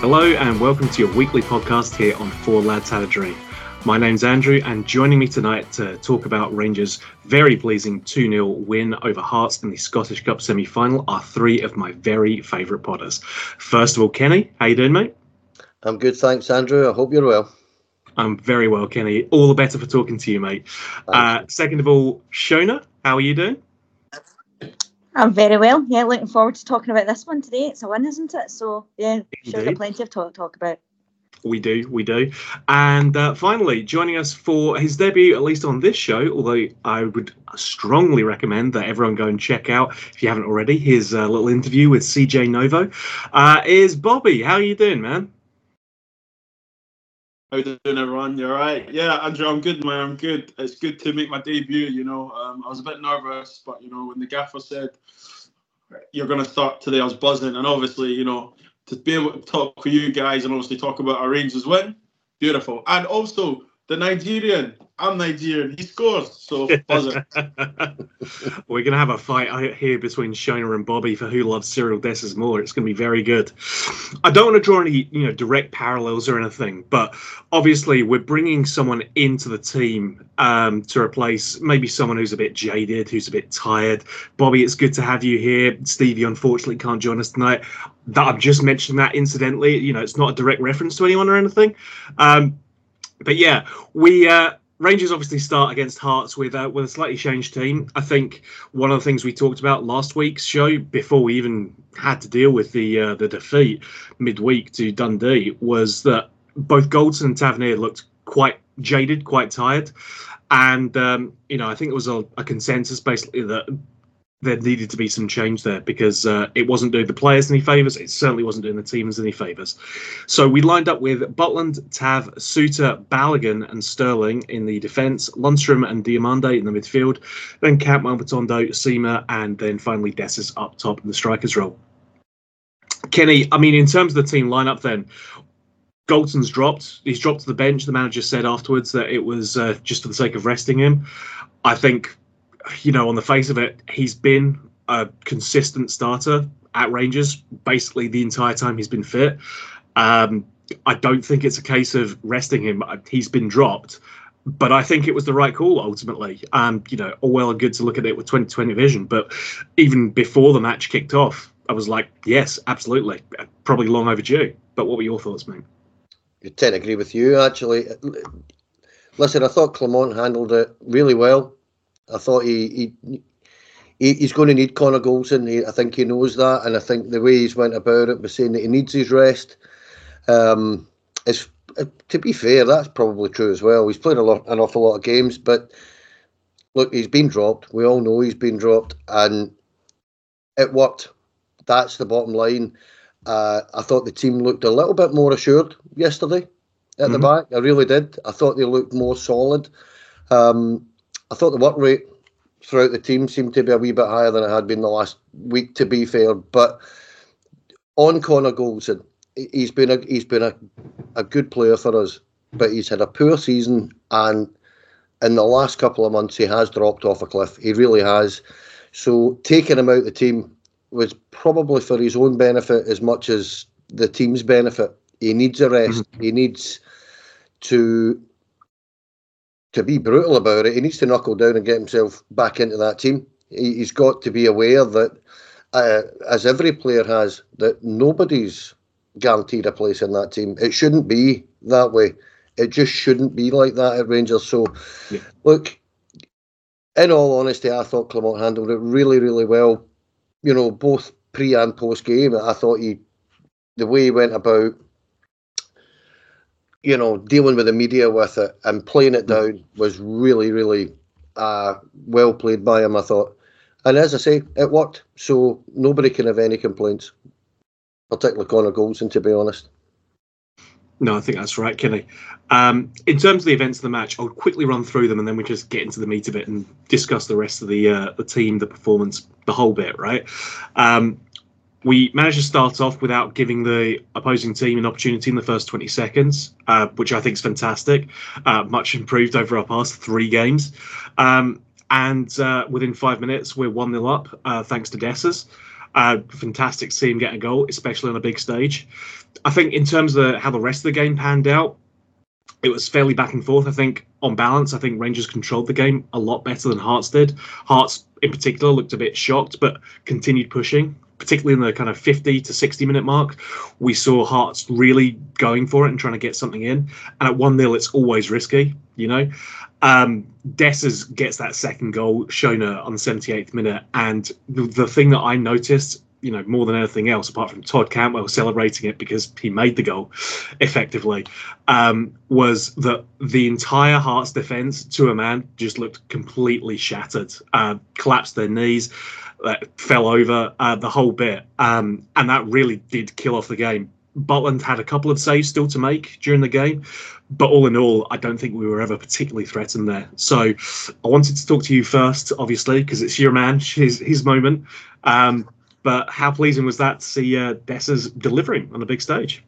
Hello and welcome to your weekly podcast here on Four Lads Had a Dream. My name's Andrew, and joining me tonight to talk about Rangers' very pleasing 2-0 win over Hearts in the Scottish Cup semi-final are three of my very favourite podders. First of all, Kenny, how you doing, mate? I'm good, thanks, Andrew. I hope you're well. I'm very well, Kenny. All the better for talking to you, mate. Second of all, Shona, how are you doing? I'm very well. Yeah, looking forward to talking about this one today. It's a win, isn't it? So, yeah, sure, got plenty of talk about. We do. And finally, joining us for his debut, at least on this show, although I would strongly recommend that everyone go and check out, if you haven't already, his little interview with CJ Novo, is Bobby. How are you doing, man? How you doing, everyone? You all right? Yeah, Andrew, I'm good, man. I'm good. It's good to make my debut, I was a bit nervous, but, when the gaffer said, you're going to start today, I was buzzing. And obviously, to be able to talk with you guys and obviously talk about our Rangers win, beautiful. And also, the Nigerian, I'm Nigerian, he scores, so buzzing. We're going to have a fight out here between Shona and Bobby for who loves Cyril Dessers more. It's going to be very good. I don't want to draw any, direct parallels or anything, but obviously we're bringing someone into the team to replace maybe someone who's a bit jaded, who's a bit tired. Bobby, it's good to have you here. Stevie, unfortunately, can't join us tonight. I've just mentioned that incidentally. It's not a direct reference to anyone or anything. But yeah, we Rangers obviously start against Hearts with a slightly changed team. I think one of the things we talked about last week's show, before we even had to deal with the defeat midweek to Dundee, was that both Goldson and Tavernier looked quite jaded, quite tired. And, I think it was a consensus basically that there needed to be some change there because it wasn't doing the players any favours. It certainly wasn't doing the teams any favours. So we lined up with Butland, Tav, Suter, Balogun and Sterling in the defence, Lundstrom and Diomande in the midfield, then Campbell, Matondo, Seema, and then finally Dessers up top in the strikers role. Kenny, in terms of the team lineup then, Goldson's dropped. He's dropped to the bench. The manager said afterwards that it was just for the sake of resting him. I think, on the face of it, he's been a consistent starter at Rangers basically the entire time he's been fit. I don't think it's a case of resting him. He's been dropped, but I think it was the right call ultimately. All well and good to look at it with 2020 vision, but even before the match kicked off, I was like, yes, absolutely. Probably long overdue. But what were your thoughts, mate? I tend to agree with you, actually. Listen, I thought Clement handled it really well. I thought he's going to need Connor Goldson. I think he knows that, and I think the way he's went about it was saying that he needs his rest. To be fair, that's probably true as well. He's played an awful lot of games, but look, he's been dropped. We all know he's been dropped, and it worked. That's the bottom line. I thought the team looked a little bit more assured yesterday at the back. I really did. I thought they looked more solid. I thought the work rate throughout the team seemed to be a wee bit higher than it had been the last week, to be fair. But on Connor Goldson, he's been a good player for us, but he's had a poor season, and in the last couple of months he has dropped off a cliff. He really has. So taking him out of the team was probably for his own benefit as much as the team's benefit. He needs a rest. He needs to be brutal about it. He needs to knuckle down and get himself back into that team. He's got to be aware that, as every player has, that nobody's guaranteed a place in that team. It shouldn't be that way. It just shouldn't be like that at Rangers. So, Look, in all honesty, I thought Clement handled it really, really well. Both pre and post game. I thought the way he went about, dealing with the media with it and playing it down was really, really well played by him, I thought. And as I say, it worked. So nobody can have any complaints, particularly Connor Goldson, to be honest. No, I think that's right, Kenny. In terms of the events of the match, I'll quickly run through them and then we just get into the meat of it and discuss the rest of the team, the performance, the whole bit, right? We managed to start off without giving the opposing team an opportunity in the first 20 seconds, which I think is fantastic. Much improved over our past 3 games. And within 5 minutes, we're 1-0 up, thanks to Dessers. Fantastic to see him get a goal, especially on a big stage. I think in terms of how the rest of the game panned out, it was fairly back and forth. I think on balance, I think Rangers controlled the game a lot better than Hearts did. Hearts in particular looked a bit shocked, but continued pushing, particularly in the kind of 50 to 60 minute mark. We saw Hearts really going for it and trying to get something in. And at 1-0, it's always risky, you know. Dessers gets that second goal, Shona on the 78th minute. And the thing that I noticed, you know, more than anything else, apart from Todd Cantwell celebrating it because he made the goal effectively, was that the entire Hearts defence, to a man, just looked completely shattered, collapsed their knees, fell over, the whole bit. And that really did kill off the game. Butland had a couple of saves still to make during the game, but all in all, I don't think we were ever particularly threatened there. So I wanted to talk to you first, obviously, because it's your man, his moment. But how pleasing was that to see Dessers delivering on a big stage?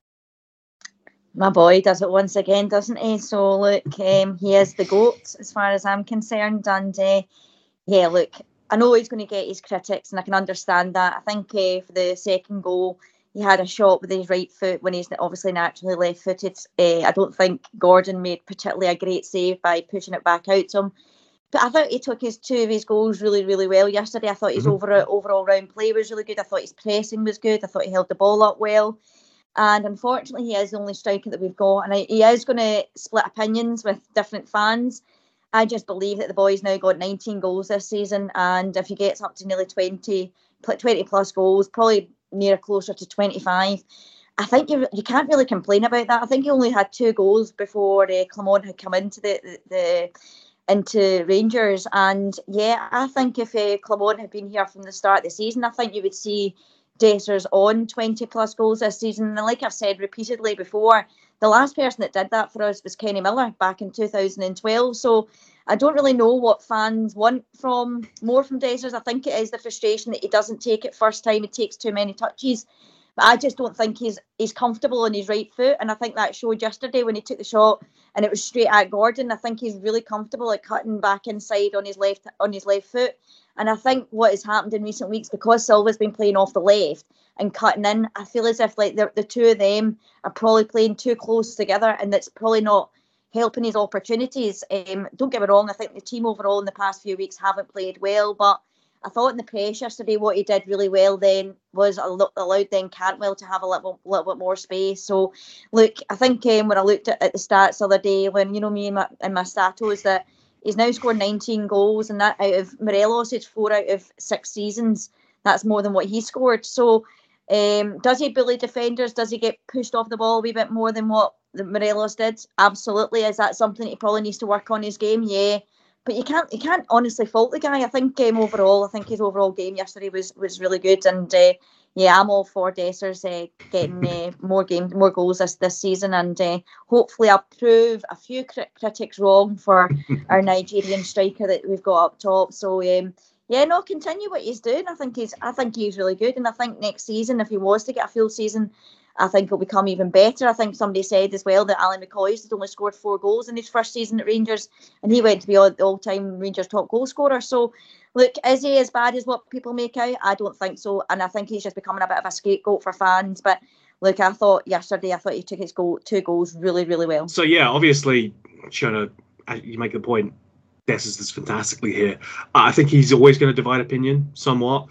My boy does it once again, doesn't he? So, look, he is the GOAT as far as I'm concerned. And, yeah, look, I know he's going to get his critics, and I can understand that. I think for the second goal, he had a shot with his right foot when he's obviously naturally left-footed. I don't think Gordon made particularly a great save by pushing it back out to him. But I thought he took two of his goals really, really well yesterday. I thought his overall round play was really good. I thought his pressing was good. I thought he held the ball up well. And unfortunately, he is the only striker that we've got. And he is going to split opinions with different fans. I just believe that the boy's now got 19 goals this season. And if he gets up to nearly 20 plus goals, probably near closer to 25, I think you can't really complain about that. I think he only had 2 goals before Clement had come into into Rangers. And yeah, I think if Clement had been here from the start of the season, I think you would see Dessers on 20 plus goals this season. And like I've said repeatedly before, the last person that did that for us was Kenny Miller back in 2012. So I don't really know what fans want more from Dessers. I think it is the frustration that he doesn't take it first time. He takes too many touches. But I just don't think he's comfortable on his right foot. And I think that showed yesterday when he took the shot and it was straight at Gordon. I think he's really comfortable at cutting back inside on his left foot. And I think what has happened in recent weeks, because Silva's been playing off the left and cutting in, I feel as if like the two of them are probably playing too close together, and that's probably not helping his opportunities. Don't get me wrong, I think the team overall in the past few weeks haven't played well, but I thought in the press yesterday what he did really well then was allowed then Cantwell to have a little bit more space. So look, I think when I looked at the stats the other day, when you know me and my statos, that he's now scored 19 goals, and that out of Morelos, it's 4 out of 6 seasons. That's more than what he scored. So does he bully defenders? Does he get pushed off the ball a wee bit more than what Morelos did? Absolutely. Is that something he probably needs to work on his game? Yeah. But you can't honestly fault the guy. I think overall, his overall game yesterday was really good. And yeah, I'm all for Dessers getting more goals this season. And hopefully I'll prove a few critics wrong for our Nigerian striker that we've got up top. So yeah, no, continue what he's doing. I think he's really good. And I think next season, if he was to get a full season, I think it'll become even better. I think somebody said as well that Alan McCoy's had only scored 4 goals in his first season at Rangers, and he went to be the all-time Rangers top goal scorer. So, look, is he as bad as what people make out? I don't think so, and I think he's just becoming a bit of a scapegoat for fans. But look, I thought he took his 2 goals really, really well. So yeah, obviously, Shona, you make the point. Dessers is fantastically here. I think he's always going to divide opinion somewhat.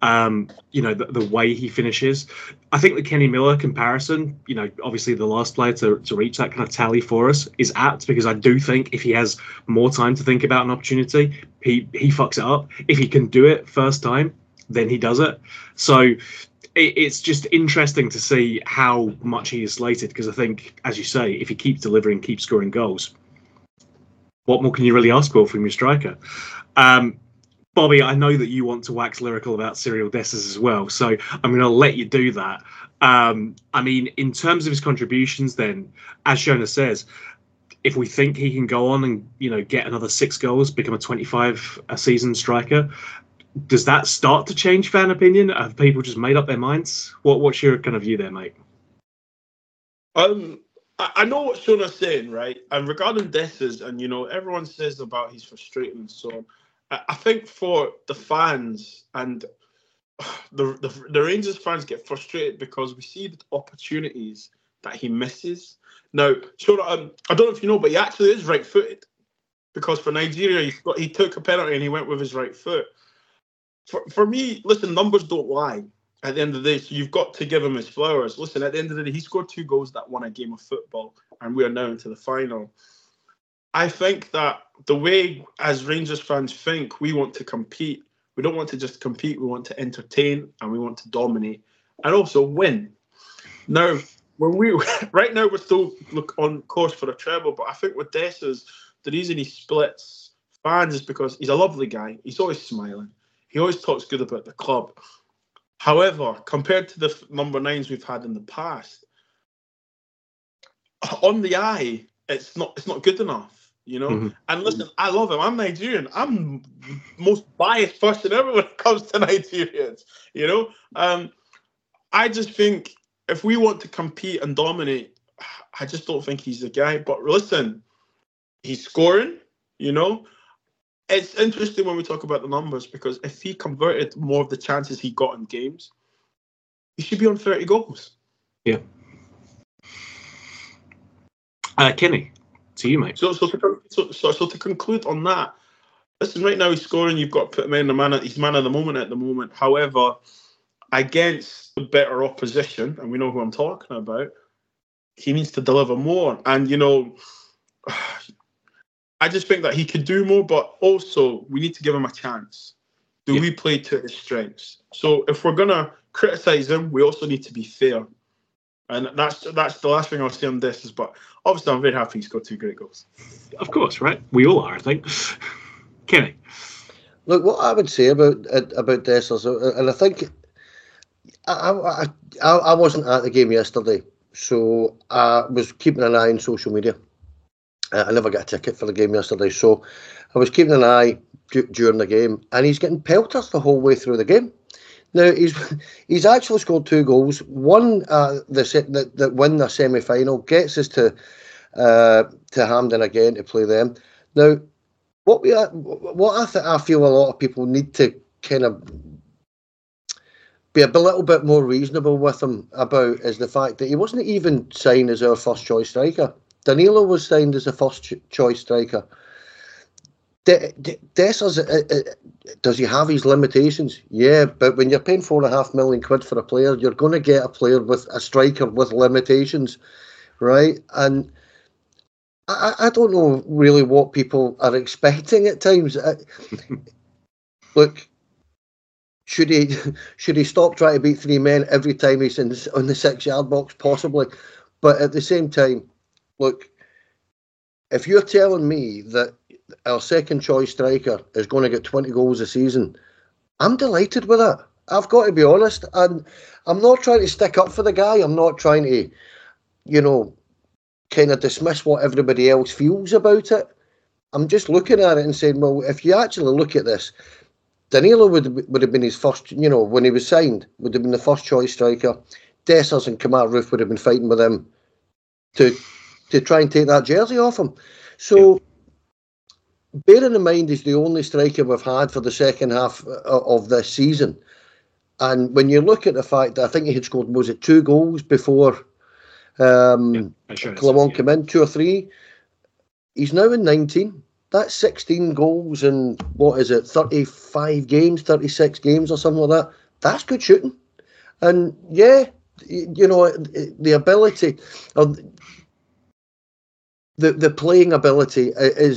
You know, the way he finishes. I think the Kenny Miller comparison, you know, obviously the last player to reach that kind of tally for us is apt, because I do think if he has more time to think about an opportunity, he fucks it up. If he can do it first time, then he does it. So it's just interesting to see how much he is slated, because I think, as you say, if he keeps delivering, keeps scoring goals, what more can you really ask for from your striker? Bobby, I know that you want to wax lyrical about Cyril Dessers as well, so I'm going to let you do that. I mean, in terms of his contributions then, as Shona says, if we think he can go on and, you know, get another 6 goals, become a 25-a-season striker, does that start to change fan opinion? Have people just made up their minds? What's your kind of view there, mate? I know what Shona's saying, right? And regarding Dessers, and, you know, everyone says about he's frustrating and so on. I think for the fans, and the Rangers fans get frustrated because we see the opportunities that he misses. Now, sure, I don't know if you know, but he actually is right-footed, because for Nigeria, he took a penalty and he went with his right foot. For me, listen, numbers don't lie at the end of the day, so you've got to give him his flowers. Listen, at the end of the day, he scored 2 goals that won a game of football, and we are now into the final. I think that the way, as Rangers fans think, we want to compete. We don't want to just compete, we want to entertain, and we want to dominate, and also win. Now, right now we're still on course for a treble, but I think with Dessers, the reason he splits fans is because he's a lovely guy. He's always smiling. He always talks good about the club. However, compared to the number 9s we've had in the past, on the eye, it's not good enough, you know. Mm-hmm. And listen, I love him. I'm Nigerian. I'm the most biased person ever when it comes to Nigerians, you know. I just think if we want to compete and dominate, I just don't think he's the guy. But listen, he's scoring, you know. It's interesting when we talk about the numbers, because if he converted more of the chances he got in games, he should be on 30 goals. Yeah. Kenny, to you, mate. So to conclude on that, listen, right now he's scoring. You've got to put him in he's man of the moment at the moment. However, against the better opposition, and we know who I'm talking about, he needs to deliver more. And, you know, I just think that he could do more, but also we need to give him a chance. Do we play to his strengths? So if we're going to criticise him, we also need to be fair. And that's the last thing I'll say on this. But obviously I'm very happy he's got 2 great goals. Of course, right? We all are, I think. Kenny? Look, what I would say about Dessers, and I think I wasn't at the game yesterday, so I was keeping an eye on social media. I never got a ticket for the game yesterday, so I was keeping an eye during the game, and he's getting pelters the whole way through the game. Now he's actually scored 2 goals. One that win the semi-final, gets us to Hampden again to play them. Now, I feel a lot of people need to kind of be a little bit more reasonable with him about is the fact that he wasn't even signed as our first choice striker. Danilo was signed as a first choice striker. Dessers, does he have his limitations? Yeah, but when you're paying £4.5 million for a player, you're going to get a striker with limitations, right? And I don't know really what people are expecting at times. Look, should he stop trying to beat 3 men every time he's on the 6-yard box? Possibly, but at the same time, look, if you're telling me that our second choice striker is going to get 20 goals a season, I'm delighted with that. I've got to be honest, and I'm not trying to stick up for the guy. I'm not trying to, you know, kind of dismiss what everybody else feels about it. I'm just looking at it and saying, well, if you actually look at this, Danilo would have been his first, you know, when he was signed, would have been the first choice striker. Dessers and Kemar Roofe would have been fighting with him to try and take that jersey off him. So, bearing in mind he's the only striker we've had for the second half of this season, and when you look at the fact that I think he had scored, was it 2 goals before Clement came in, 2 or 3, he's now in 19. That's 16 goals in, 35 games, 36 games or something like that. That's good shooting. And yeah, you know, the ability of the playing ability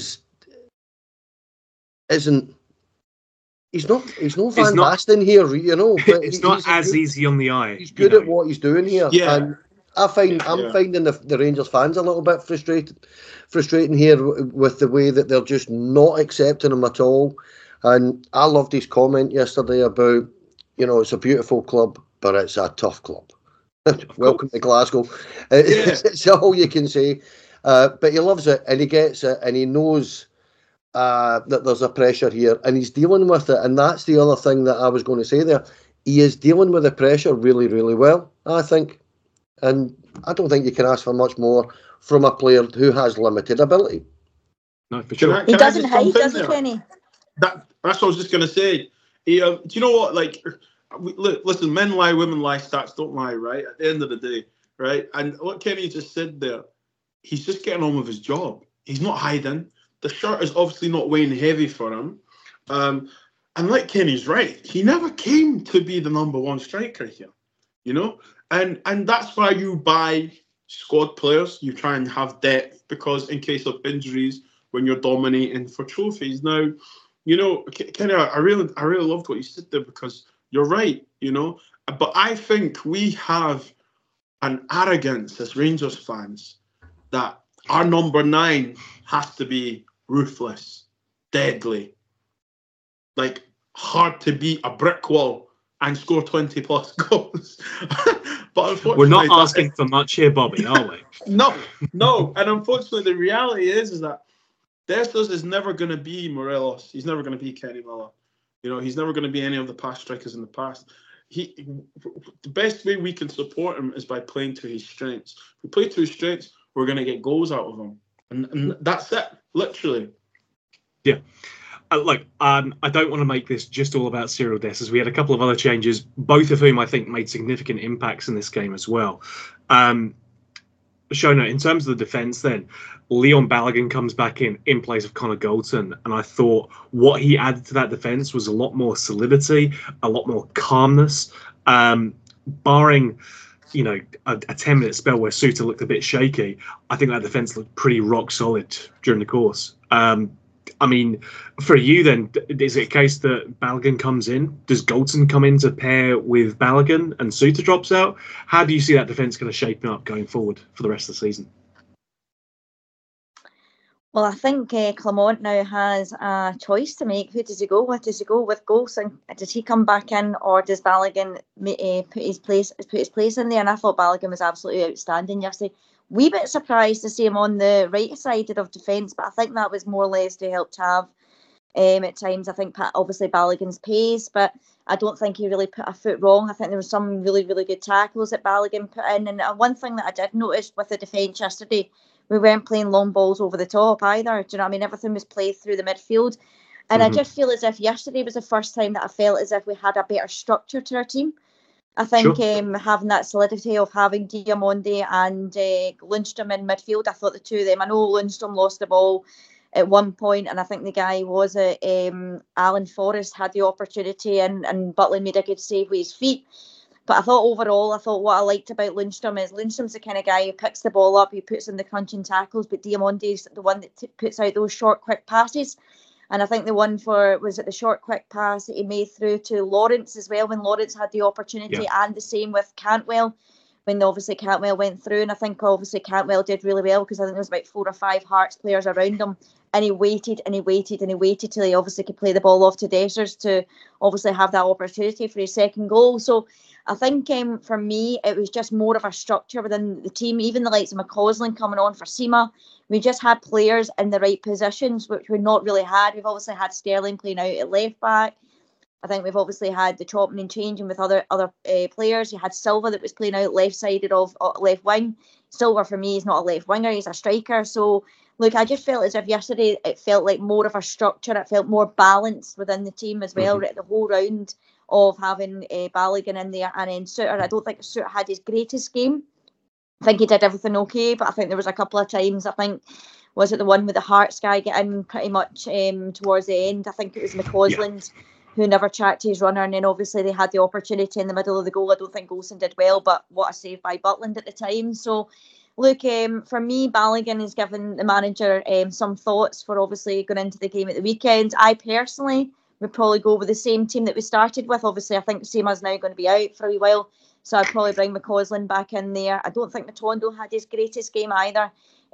isn't. He's not Van Basten here, you know. But it's not as easy on the eye. He's good at what he's doing here. Yeah. And I'm finding the Rangers fans a little bit frustrating here with the way that they're just not accepting him at all. And I loved his comment yesterday about, you know, it's a beautiful club, but it's a tough club. Welcome to Glasgow. It's all you can say. But he loves it and he gets it and he knows that there's a pressure here and he's dealing with it. And that's the other thing that I was going to say there. He is dealing with the pressure really, really well, I think. And I don't think you can ask for much more from a player who has limited ability. No, for sure. He doesn't hide, does he, Kenny? That's what I was just going to say. Do you know what? Like, look, listen, men lie, women lie, stats don't lie, right? At the end of the day, right? And what Kenny just said there, he's just getting on with his job. He's not hiding. The shirt is obviously not weighing heavy for him. And like Kenny's right, he never came to be the number one striker here, you know? And that's why you buy squad players. You try and have depth, because in case of injuries, when you're dominating for trophies. Now, you know, Kenny, I really loved what you said there, because you're right, you know? But I think we have an arrogance as Rangers fans that our number 9 has to be ruthless, deadly, like hard to beat, a brick wall, and score 20 plus goals. But unfortunately, we're not asking for much here, Bobby, are we? No. And unfortunately, the reality is that Dessers is never going to be Morelos. He's never going to be Kenny Miller. You know, he's never going to be any of the past strikers in the past. The best way we can support him is by playing to his strengths. If we play to his strengths, we're going to get goals out of him. And that's it, literally. Yeah. I don't want to make this just all about Cyril Dessers. We had a couple of other changes, both of whom I think made significant impacts in this game as well. Shona, in terms of the defence then, Leon Balogun comes back in place of Connor Goldson, and I thought what he added to that defence was a lot more solidity, a lot more calmness, barring, you know, a 10-minute spell where Suter looked a bit shaky. I think that defence looked pretty rock solid during the course. I mean, for you then, is it a case that Balogun comes in? Does Goldson come in to pair with Balogun and Suter drops out? How do you see that defence going to shape up going forward for the rest of the season? Well, I think Clement now has a choice to make. Who does he go with? Does he go with Goldson? Does he come back in, or does Balogun put his place in there? And I thought Balogun was absolutely outstanding yesterday. Wee bit surprised to see him on the right side of defence, but I think that was more or less to help Tav at times. I think obviously Balogun's pace, but I don't think he really put a foot wrong. I think there were some really, really good tackles that Balogun put in. And one thing that I did notice with the defence yesterday, we weren't playing long balls over the top either. Do you know what I mean? Everything was played through the midfield. And I just feel as if yesterday was the first time that I felt as if we had a better structure to our team. I think having that solidity of having Diamonde and Lundstrom in midfield, I thought the two of them, I know Lundstrom lost the ball at one point, and I think the guy was Alan Forrest had the opportunity, and Butland made a good save with his feet. But I thought overall, what I liked about Lundstrom is Lundstrom's the kind of guy who picks the ball up, he puts in the crunching tackles, but Diamonde's the one that puts out those short, quick passes. And I think the one was it the short, quick pass that he made through to Lawrence as well, when Lawrence had the opportunity, and the same with Cantwell, when obviously Cantwell went through. And I think obviously Cantwell did really well, because I think there was about 4 or 5 Hearts players around him. And he waited and he waited and he waited till he obviously could play the ball off to Dessers to obviously have that opportunity for his second goal. So I think for me, it was just more of a structure within the team. Even the likes of McCausland coming on for Sima, we just had players in the right positions, which we've not really had. We've obviously had Sterling playing out at left back. I think we've obviously had the chopping and changing with other players. You had Silva that was playing out left-sided of left wing. Silva, for me, is not a left winger. He's a striker. So, look, I just felt as if yesterday it felt like more of a structure. It felt more balanced within the team as well, the whole round of having Balogun in there. And then Suter, I don't think Suter had his greatest game. I think he did everything okay, but I think there was a couple of times, I think, was it the one with the Hearts guy getting pretty much towards the end? I think it was McCausland who never tracked his runner, and then obviously they had the opportunity in the middle of the goal. I don't think Goldson did well, but what a save by Butland at the time. So, look, for me, Balogun has given the manager some thoughts for obviously going into the game at the weekend. I personally would probably go with the same team that we started with. Obviously, I think Sema's now going to be out for a wee while, so I'd probably bring McCausland back in there. I don't think Matondo had his greatest game either.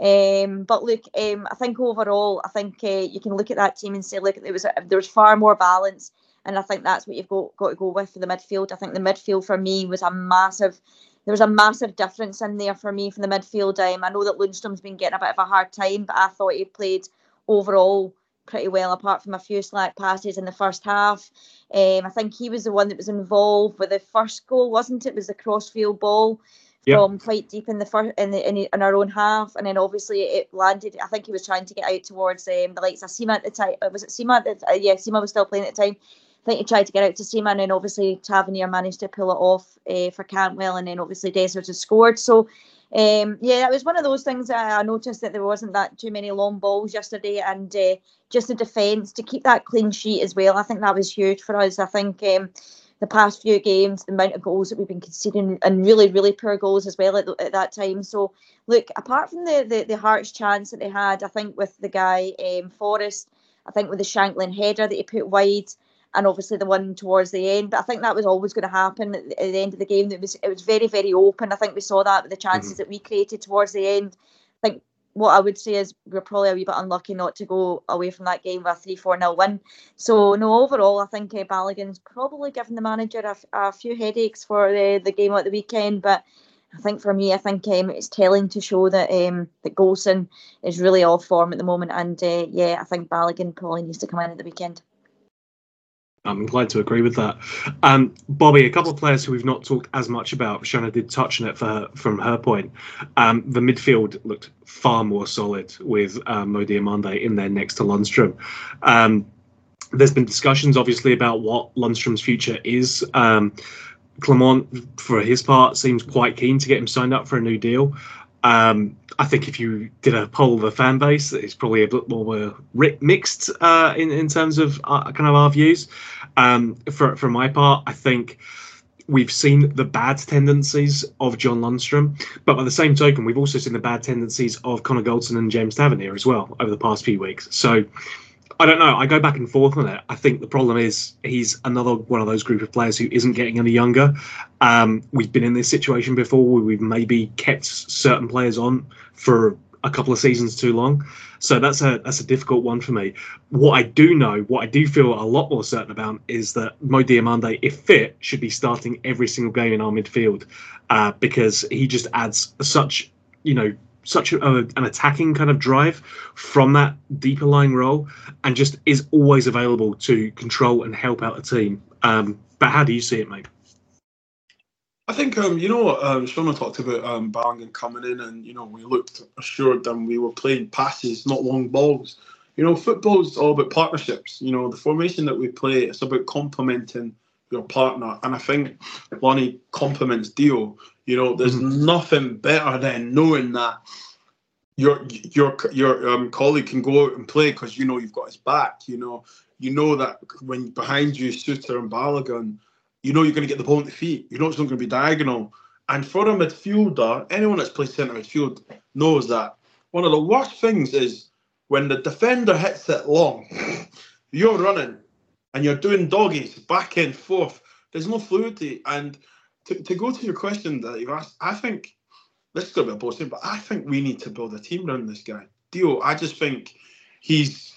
But look, I think overall, I think you can look at that team and say, look, there was far more balance, and I think that's what you've got to go with for the midfield. I think the midfield for me was there was a massive difference in there for me from the midfield. I know that Lundstrom's been getting a bit of a hard time, but I thought he played overall pretty well, apart from a few slack passes in the first half. I think he was the one that was involved with the first goal, wasn't it? It was the crossfield ball from quite deep in the our own half, and then obviously it landed. I think he was trying to get out towards the likes of Sema at the time. Was it Sema? Sema was still playing at the time. think he tried to get out to Seaman, and obviously Tavernier managed to pull it off for Cantwell, and then obviously Dessers has scored. So, yeah, it was one of those things that I noticed that there wasn't that too many long balls yesterday, and just the defence to keep that clean sheet as well. I think that was huge for us. I think the past few games, the amount of goals that we've been conceding, and really, really poor goals as well at that time. So, look, apart from the Hearts chance that they had, I think with the guy Forrest, I think with the Shanklin header that he put wide, and obviously the one towards the end. But I think that was always going to happen at the end of the game. It was very, very open. I think we saw that with the chances that we created towards the end. I think what I would say is we're probably a wee bit unlucky not to go away from that game with a 3-4-0 win. So, no, overall, I think Balogun's probably given the manager a few headaches for the game at the weekend. But I think for me, it's telling to show that that Goldson is really off form at the moment. And, I think Balogun probably needs to come in at the weekend. I'm inclined to agree with that. Bobby, a couple of players who we've not talked as much about, Shona did touch on it from her point. The midfield looked far more solid with Mo Diamande in there next to Lundstrom. There's been discussions, obviously, about what Lundstrom's future is. Clement, for his part, seems quite keen to get him signed up for a new deal. I think if you did a poll of the fan base, it's probably a bit more mixed in terms of kind of our views. For my part, I think we've seen the bad tendencies of John Lundstrom, but by the same token, we've also seen the bad tendencies of Connor Goldson and James Tavernier as well over the past few weeks. So I don't know. I go back and forth on it. I think the problem is he's another one of those group of players who isn't getting any younger. We've been in this situation before where we've maybe kept certain players on for a couple of seasons too long. So that's a difficult one for me. What I do feel a lot more certain about is that Mo Diamande, if fit, should be starting every single game in our midfield because he just adds such an attacking kind of drive from that deeper lying role and just is always available to control and help out the team. But how do you see it, mate? I think, Shona talked about Balogun coming in and, we looked assured and we were playing passes, not long balls. Football is all about partnerships. The formation that we play, it's about complementing your partner. And I think Lonnie complements Dio. There's nothing better than knowing that your colleague can go out and play because you've got his back. You know that when behind you, Suter and Balogun, you're going to get the ball in the feet. It's not going to be diagonal. And for a midfielder, anyone that's played centre midfield knows that one of the worst things is when the defender hits it long, you're running and you're doing doggies back and forth. There's no fluidity. And to go to your question that you've asked, I think this is going to be a boasting, but I think we need to build a team around this guy. Dio, I just think he's...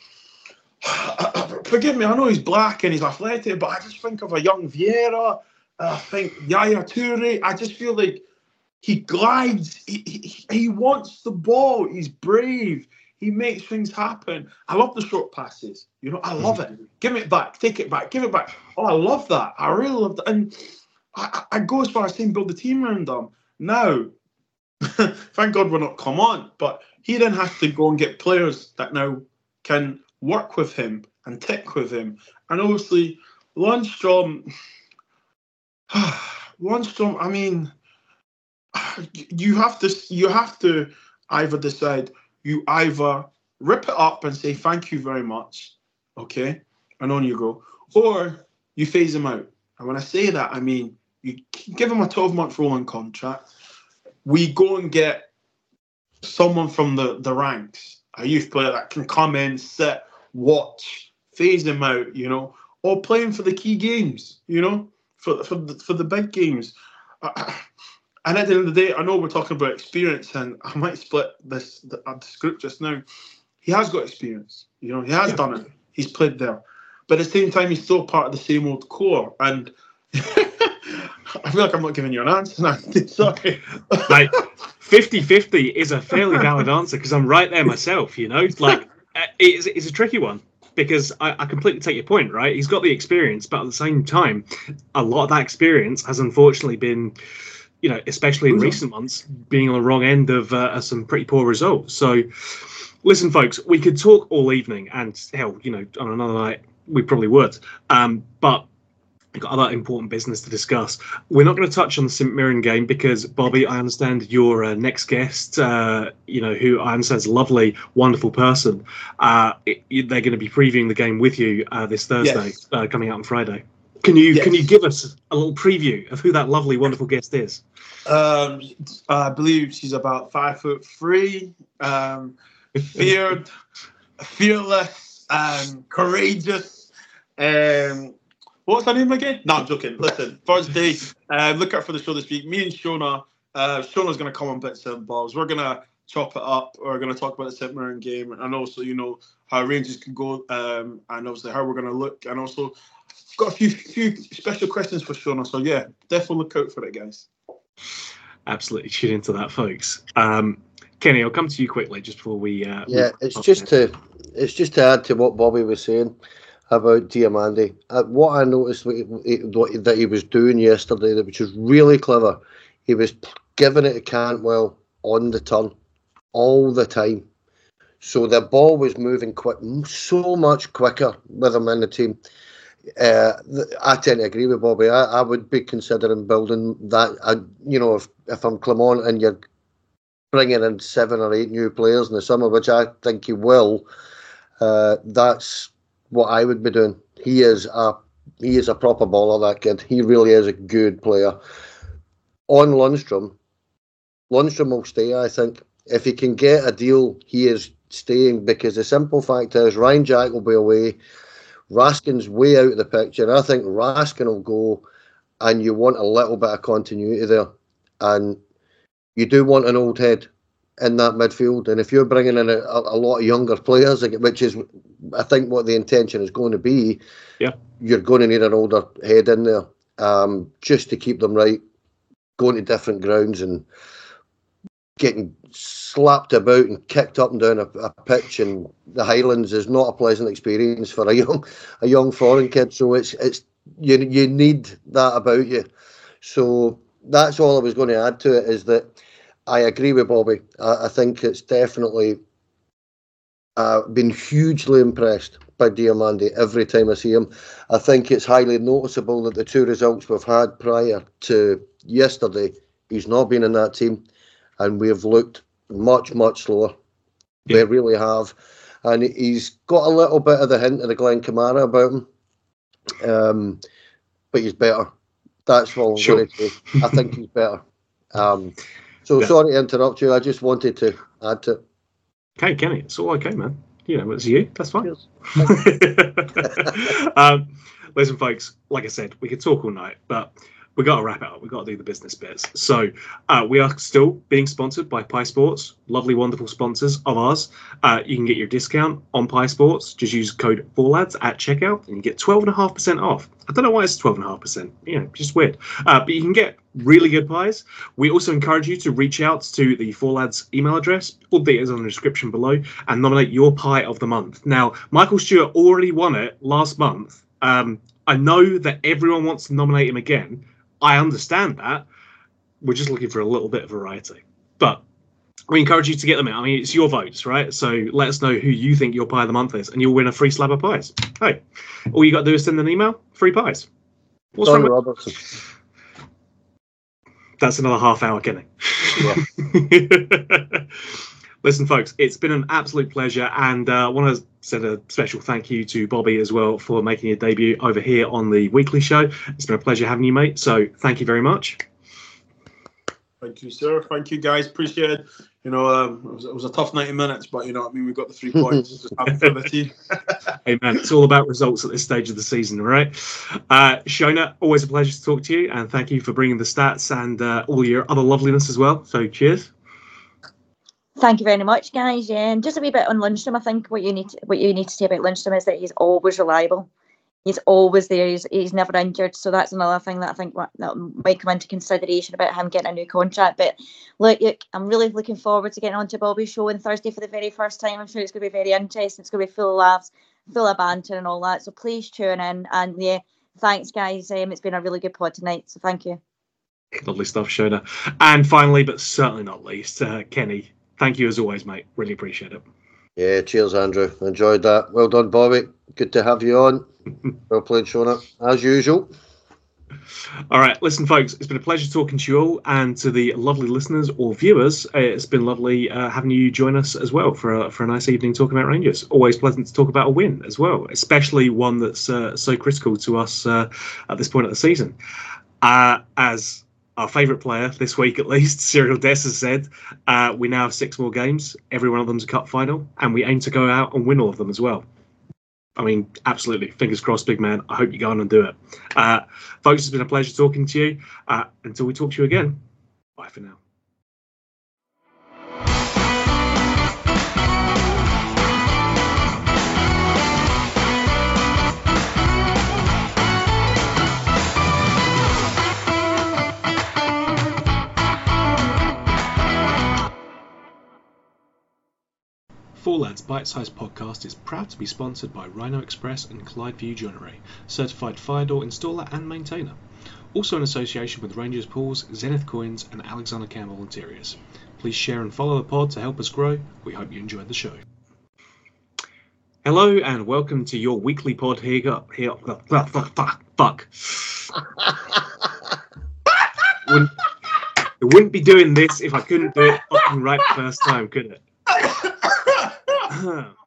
Forgive me, I know he's black and he's athletic, but I just think of a young Vieira. I think Yaya Toure. I just feel like he glides. He wants the ball. He's brave. He makes things happen. I love the short passes. I love it. Give it back. Take it back. Give it back. Oh, I love that. I really love that. And I go as far as saying build a team around him. Now, thank God we're not come on, but he then has to go and get players that now can work with him and tick with him. And obviously, Lundstrom, I mean, you have to either decide, you either rip it up and say thank you very much, okay, and on you go, or you phase him out. And when I say that, I mean, you give him a 12-month rolling contract, we go and get someone from the ranks, a youth player that can come in, sit, watch, phase him out, or play him for the key games, for the big games. And at the end of the day, I know we're talking about experience, and I might split this group just now. He has got experience, he has done it. He's played there, but at the same time, he's still part of the same old core. And I feel like I'm not giving you an answer now. Sorry. Like 50-50 is a fairly valid answer because I'm right there myself. Like it's a tricky one. Because I completely take your point, right? He's got the experience, but at the same time, a lot of that experience has unfortunately been, especially in recent months, being on the wrong end of some pretty poor results. So, listen, folks, we could talk all evening, and hell, on another night, we probably would. But we've got other important business to discuss. We're not going to touch on the St Mirren game because, Bobby, I understand your next guest, who I understand is a lovely, wonderful person. They're going to be previewing the game with you this Thursday, coming out on Friday. Can you give us a little preview of who that lovely, wonderful guest is? I believe she's about 5'3", fearless, courageous. What's her name again? No, I'm joking. Listen, Thursday, look out for the show this week. Me and Shona, Shona's going to come on bits and bobs. We're going to chop it up. We're going to talk about the St Mirren game and also, how Rangers can go and obviously how we're going to look. And also, I've got a few special questions for Shona. So, yeah, definitely look out for it, guys. Absolutely tune into that, folks. Kenny, I'll come to you quickly just before we. It's just to add to what Bobby was saying about Diamandi. What I noticed that he was doing yesterday, which was really clever, he was giving it to Cantwell on the turn all the time. So the ball was moving so much quicker with him in the team. I tend to agree with Bobby. I would be considering building that. If I'm Clement and you're bringing in 7 or 8 new players in the summer, which I think he will, that's what I would be doing. He is a proper baller, that kid. He really is a good player. On Lundstrom will stay, I think. If he can get a deal, he is staying, because the simple fact is Ryan Jack will be away. Raskin's way out of the picture. And I think Raskin will go, and you want a little bit of continuity there. And you do want an old head in that midfield, and if you're bringing in a lot of younger players, which is, I think, what the intention is going to be, you're going to need an older head in there, just to keep them right, going to different grounds and getting slapped about and kicked up and down a pitch in the Highlands is not a pleasant experience for a young foreign kid. So it's you need that about you. So that's all I was going to add to it, is that I agree with Bobby. I think it's definitely been hugely impressed by Diamandi every time I see him. I think it's highly noticeable that the 2 results we've had prior to yesterday, he's not been in that team, and we've looked much, much slower. We really have. And he's got a little bit of the hint of the Glenn Kamara about him, but he's better. That's all I'm going to say. I think he's better. Sorry to interrupt you. I just wanted to add to it. Okay, Kenny, it's all okay, man. It's you. That's fine. Listen, folks, like I said, we could talk all night, but we got to wrap it up. We got to do the business bits. So we are still being sponsored by Pie Sports, lovely, wonderful sponsors of ours. You can get your discount on Pie Sports. Just use code 4lads at checkout, and you get 12.5% off. I don't know why it's 12.5%. Just weird. But you can get really good pies. We also encourage you to reach out to the 4lads email address. All the details on the description below, and nominate your pie of the month. Now, Michael Stewart already won it last month. I know that everyone wants to nominate him again. I understand that. We're just looking for a little bit of variety. But we encourage you to get them in. I mean, it's your votes, right? So let us know who you think your pie of the month is, and you'll win a free slab of pies. Hey, all you got to do is send an email, free pies. What's wrong with Robertson? That's another half hour, Kenny. Yeah. Listen, folks, it's been an absolute pleasure, and I want to send a special thank you to Bobby as well for making your debut over here on the weekly show. It's been a pleasure having you, mate. So thank you very much. Thank you, sir. Thank you, guys. Appreciate it. It was a tough 90 minutes, but we got the 3 points. Just happy for the team. Hey, man, it's all about results at this stage of the season, right? Shona, always a pleasure to talk to you, and thank you for bringing the stats and all your other loveliness as well. So cheers. Thank you very much, guys. Yeah, and just a wee bit on Lundstrom. I think what you need to say about Lundstrom is that he's always reliable. He's always there. He's never injured. So that's another thing that I think that might come into consideration about him getting a new contract. But look, I'm really looking forward to getting onto Bobby's show on Thursday for the very first time. I'm sure it's going to be very interesting. It's going to be full of laughs, full of banter and all that. So please tune in. And yeah, thanks, guys. It's been a really good pod tonight. So thank you. Lovely stuff, Shona. And finally, but certainly not least, Kenny, thank you as always, mate. Really appreciate it. Yeah, cheers, Andrew. Enjoyed that. Well done, Bobby. Good to have you on. Well played, Shona, as usual. All right, listen, folks, it's been a pleasure talking to you all, and to the lovely listeners or viewers, it's been lovely having you join us as well for a nice evening talking about Rangers. Always pleasant to talk about a win as well, especially one that's so critical to us at this point of the season. As our favourite player this week, at least, Cyril Dess has said, we now have 6 more games. Every one of them's a cup final, and we aim to go out and win all of them as well. I mean, absolutely. Fingers crossed, big man. I hope you go on and do it. Folks, it's been a pleasure talking to you. Until we talk to you again, bye for now. Four Lads Bite-Sized Podcast is proud to be sponsored by Rhino Express and Clyde View Joinery, certified fire door installer and maintainer. Also in association with Rangers Pools, Zenith Coins and Alexander Campbell Interiors. Please share and follow the pod to help us grow. We hope you enjoyed the show. Hello and welcome to your weekly pod fuck. It wouldn't be doing this if I couldn't do it fucking right the first time, could it?